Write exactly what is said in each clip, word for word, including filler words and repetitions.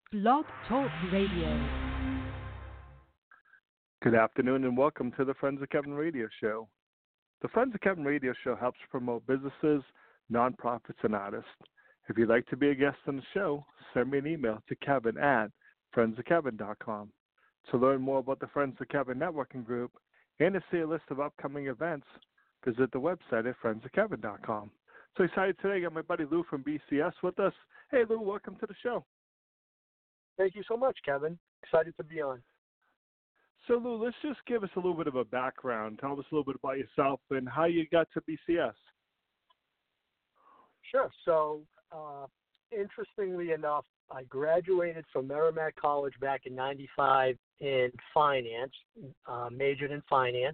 Blog Talk Radio. Good afternoon and welcome to the Friends of Kevin Radio Show. The Friends of Kevin Radio Show helps promote businesses, nonprofits, and artists. If you'd like to be a guest on the show, send me an email to kevin at friends of kevin dot com. To learn more about the Friends of Kevin networking group and to see a list of upcoming events, visit the website at friends of kevin dot com. So excited today, I got my buddy Lou from B C S with us. Hey Lou, welcome to the show. Thank you so much, Kevin. Excited to be on. So Lou, let's just give us a little bit of a background. Tell us a little bit about yourself and how you got to B C S. Sure. So, uh, interestingly enough, I graduated from Merrimack College back in ninety-five in finance, uh, majored in finance,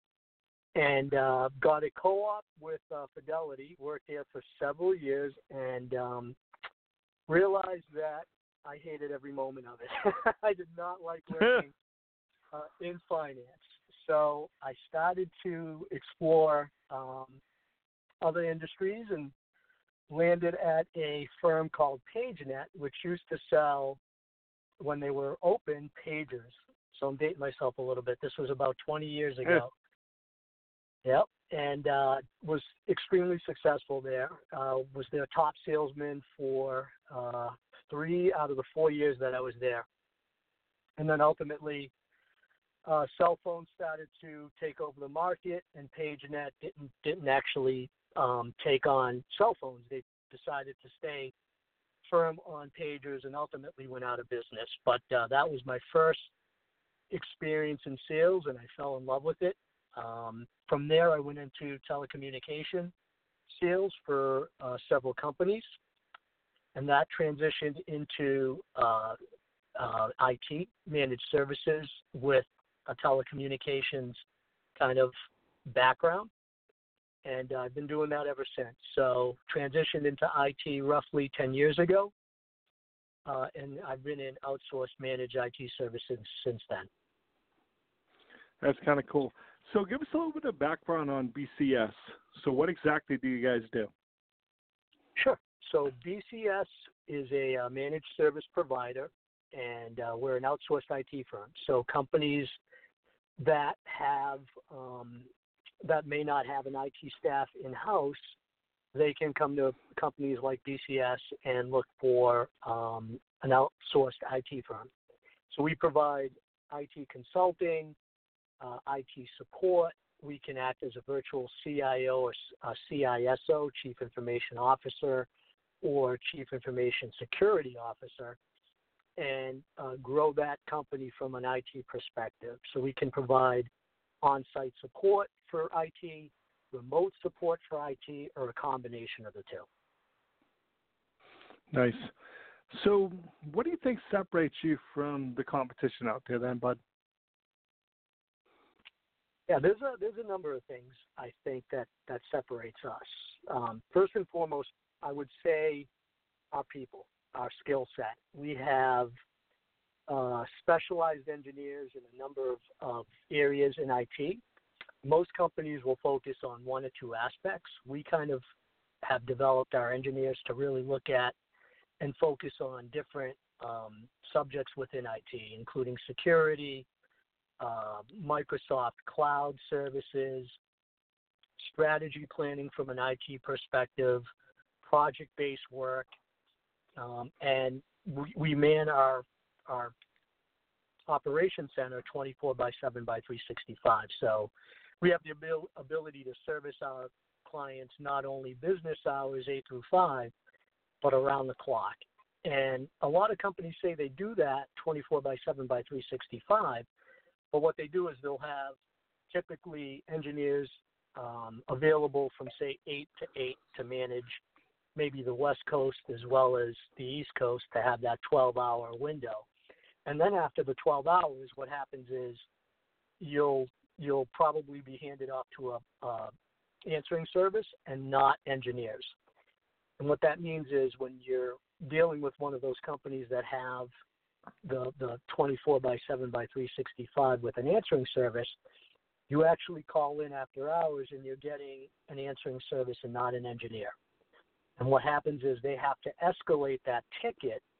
and uh, got a co-op with uh, Fidelity, worked there for several years, and um, realized that I hated every moment of it. I did not like working uh, in finance. So I started to explore um, other industries and landed at a firm called PageNet, which used to sell, when they were open, pagers. So I'm dating myself a little bit. This was about twenty years ago. Yep. And uh, was extremely successful there. Uh, was their top salesman for uh, three out of the four years that I was there. And then ultimately, uh, cell phones started to take over the market, and PageNet didn't didn't actually um, take on cell phones. They decided to stay firm on pagers and ultimately went out of business. But uh, that was my first experience in sales, and I fell in love with it. Um, from there, I went into telecommunication sales for uh, several companies, and that transitioned into uh, uh, I T, managed services, with a telecommunications kind of background, and uh, I've been doing that ever since. So transitioned into I T roughly ten years ago, uh, and I've been in outsourced managed I T services since then. That's kind of cool. So give us a little bit of background on B C S. So what exactly do you guys do? Sure. So B C S is a uh, managed service provider, and uh, we're an outsourced I T firm. So companies that have um, that may not have an I T staff in-house, they can come to companies like B C S and look for um, an outsourced I T firm. So we provide I T consulting, uh, I T support. We can act as a virtual C I O or a C I S O, Chief Information Officer, or Chief Information Security Officer, and uh, grow that company from an I T perspective. So we can provide on-site support for I T, remote support for I T, or a combination of the two. Nice. So what do you think separates you from the competition out there then, bud? Yeah, there's a there's a number of things I think that, that separates us. Um, first and foremost, I would say our people, our skill set. We have uh, specialized engineers in a number of, of areas in I T. Most companies will focus on one or two aspects. We kind of have developed our engineers to really look at and focus on different um, subjects within I T, including security, uh, Microsoft cloud services, strategy planning from an I T perspective, project-based work, um, and we, we man our our operations center twenty-four by seven by three sixty-five. So we have the abil- ability to service our clients not only business hours eight through five, but around the clock. And a lot of companies say they do that twenty-four by seven by three sixty-five, but what they do is they'll have typically engineers um, available from, say, eight to eight to manage maybe the West Coast as well as the East Coast to have that twelve-hour window. And then after the twelve hours, what happens is you'll you'll probably be handed off to a uh, answering service and not engineers. And what that means is when you're dealing with one of those companies that have the the twenty-four by seven by three sixty-five with an answering service, you actually call in after hours and you're getting an answering service and not an engineer. And what happens is they have to escalate that ticket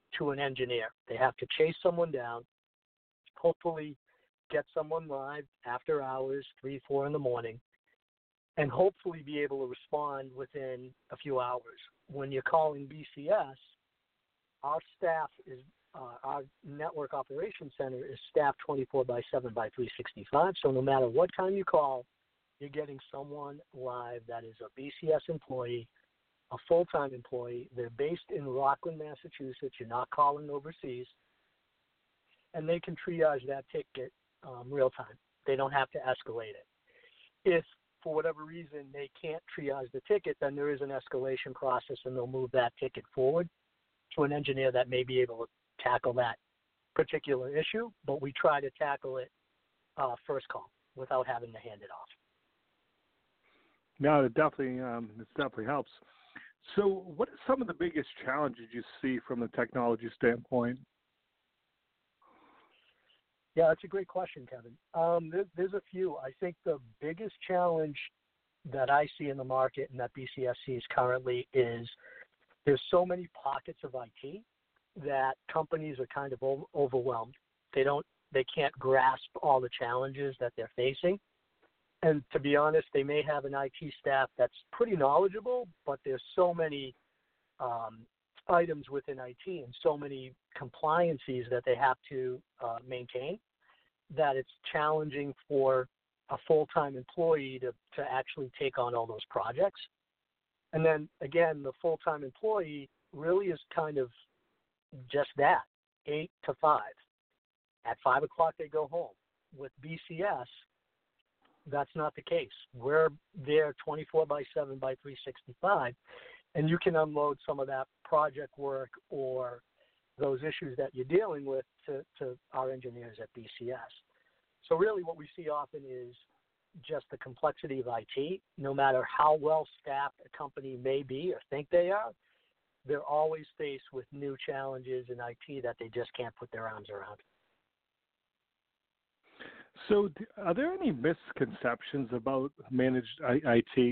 to an engineer. They have to chase someone down, hopefully get someone live after hours, three, four in the morning, and hopefully be able to respond within a few hours. When you're calling B C S, our staff is, uh, our network operations center is staffed twenty-four by seven by three sixty-five. So no matter what time you call, you're getting someone live that is a B C S employee, a full-time employee. They're based in Rockland, Massachusetts. You're not calling overseas. And they can triage that ticket um, real time. They don't have to escalate it. If, for whatever reason, they can't triage the ticket, then there is an escalation process, and they'll move that ticket forward to an engineer that may be able to tackle that particular issue. But we try to tackle it uh, first call without having to hand it off. No, it definitely, um, it definitely helps. So what are some of the biggest challenges you see from the technology standpoint? Yeah, that's a great question, Kevin. Um, there, there's a few. I think the biggest challenge that I see in the market and that B C S sees currently is there's so many pockets of I T that companies are kind of o- overwhelmed. They don't, they can't grasp all the challenges that they're facing. And to be honest, they may have an I T staff that's pretty knowledgeable, but there's so many um, items within I T and so many compliances that they have to uh, maintain that it's challenging for a full-time employee to, to actually take on all those projects. And then, again, the full-time employee really is kind of just that, eight to five. At five o'clock, they go home. With B C S, that's not the case. We're there twenty-four by seven by three sixty-five, and you can unload some of that project work or those issues that you're dealing with to, to our engineers at B C S. So really what we see often is just the complexity of I T. No matter how well staffed a company may be or think they are, they're always faced with new challenges in I T that they just can't put their arms around. So are there any misconceptions about managed I T?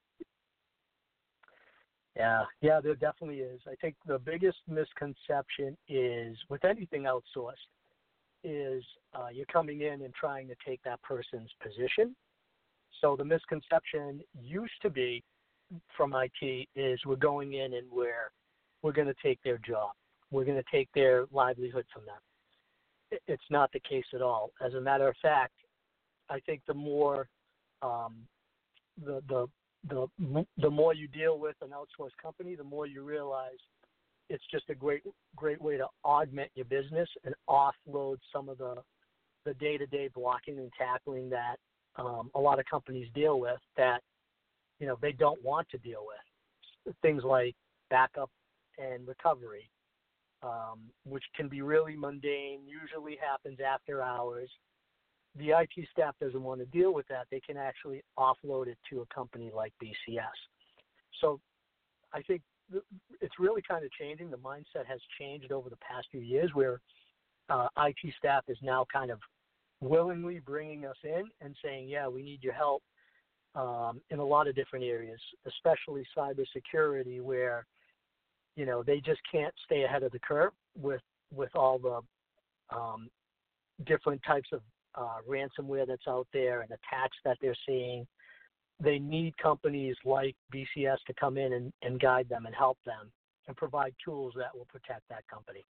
Yeah, yeah, there definitely is. I think the biggest misconception is with anything outsourced is uh, you're coming in and trying to take that person's position. So the misconception used to be from I T is we're going in and we're, we're going to take their job. We're going to take their livelihood from them. It's not the case at all. As a matter of fact, I think the more um, the, the the the more you deal with an outsourced company, the more you realize it's just a great great way to augment your business and offload some of the the day-to-day blocking and tackling that um, a lot of companies deal with that you know they don't want to deal with. Things like backup and recovery. Um, which can be really mundane, usually happens after hours. The I T staff doesn't want to deal with that. They can actually offload it to a company like B C S. So I think th- it's really kind of changing. The mindset has changed over the past few years where uh, I T staff is now kind of willingly bringing us in and saying, yeah, we need your help um, in a lot of different areas, especially cybersecurity, where you know, they just can't stay ahead of the curve with with all the um, different types of uh, ransomware that's out there and attacks that they're seeing. They need companies like B C S to come in and, and guide them and help them and provide tools that will protect that company.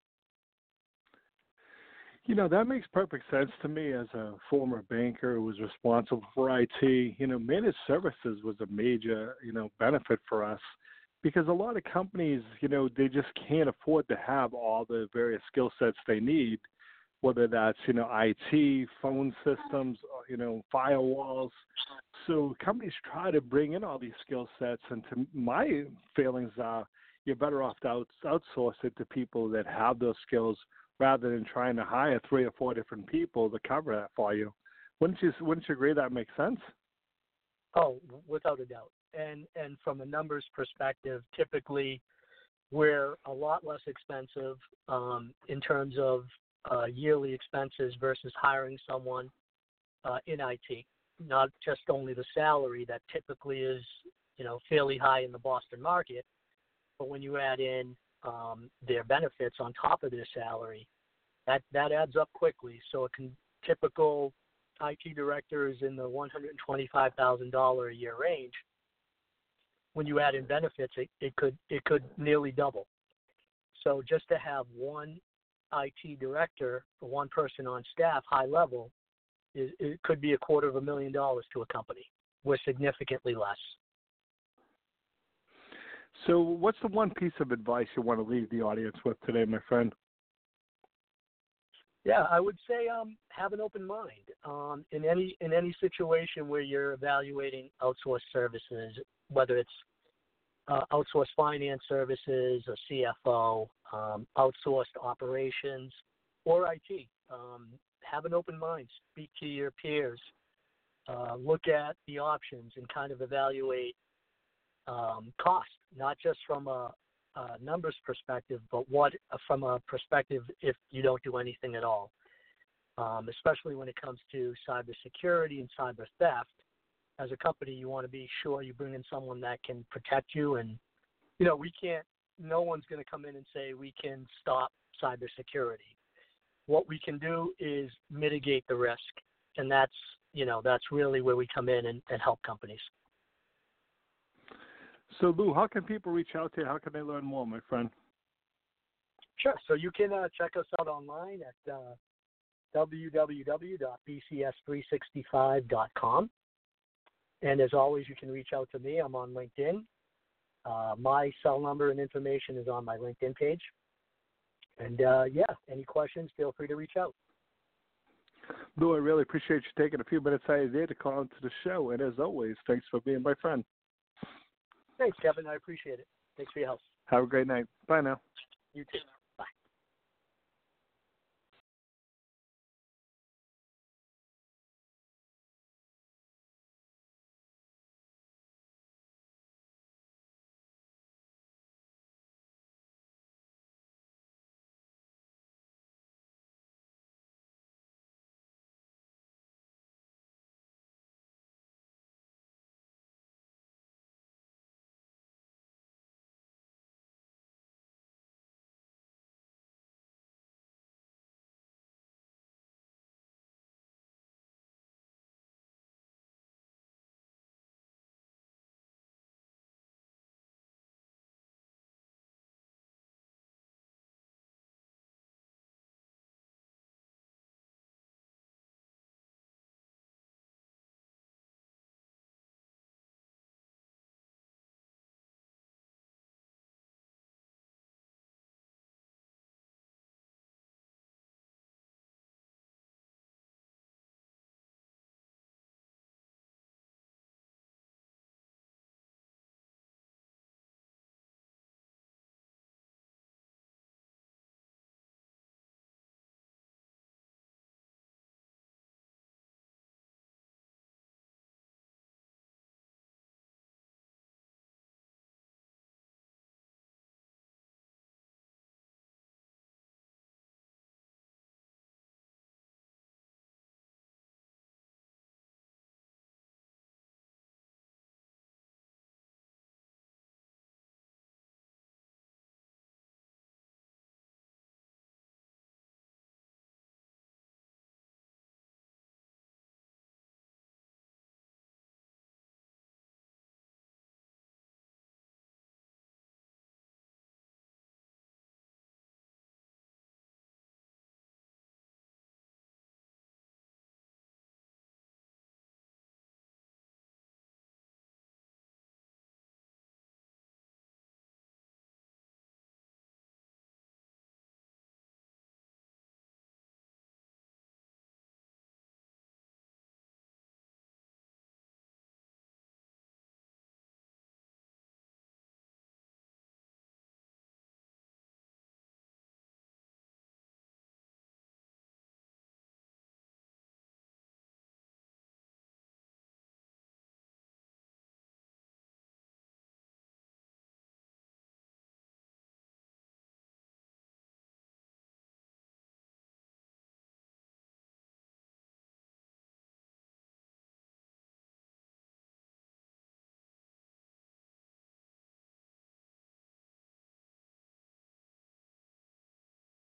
You know, that makes perfect sense to me as a former banker who was responsible for I T. You know, managed services was a major, you know, benefit for us. Because a lot of companies, you know, they just can't afford to have all the various skill sets they need, whether that's, you know, I T, phone systems, you know, firewalls. So companies try to bring in all these skill sets. And to my feelings are you're better off to out, outsource it to people that have those skills rather than trying to hire three or four different people to cover that for you. Wouldn't you, wouldn't you agree that makes sense? Oh, without a doubt. And and from a numbers perspective, typically we're a lot less expensive um, in terms of uh, yearly expenses versus hiring someone uh, in I T. Not just only the salary that typically is, you know, fairly high in the Boston market, but when you add in um, their benefits on top of their salary, that, that adds up quickly. So a con- typical I T director is in the one hundred twenty-five thousand dollars a year range. When you add in benefits, it, it could it could nearly double. So just to have one I T director, or one person on staff, high level, is, it could be a quarter of a million dollars to a company. We're significantly less. So what's the one piece of advice you want to leave the audience with today, my friend? Yeah, I would say um, have an open mind um, in any in any situation where you're evaluating outsourced services, whether it's uh, outsourced finance services, a C F O, um, outsourced operations, or I T. Um, have an open mind. Speak to your peers. Uh, look at the options and kind of evaluate um, cost, not just from a Uh, numbers perspective, but what uh, from a perspective if you don't do anything at all, um, especially when it comes to cybersecurity and cyber theft. As a company, you want to be sure you bring in someone that can protect you. And, you know, we can't, no one's going to come in and say we can stop cybersecurity. What we can do is mitigate the risk. And that's, you know, that's really where we come in and, and help companies. So, Lou, how can people reach out to you? How can they learn more, my friend? Sure. So you can uh, check us out online at uh, w w w dot b c s three sixty-five dot com. And as always, you can reach out to me. I'm on LinkedIn. Uh, my cell number and information is on my LinkedIn page. And, uh, yeah, any questions, feel free to reach out. Lou, I really appreciate you taking a few minutes out of your day to call into the show. And as always, thanks for being my friend. Thanks, Kevin. I appreciate it. Thanks for your help. Have a great night. Bye now. You too.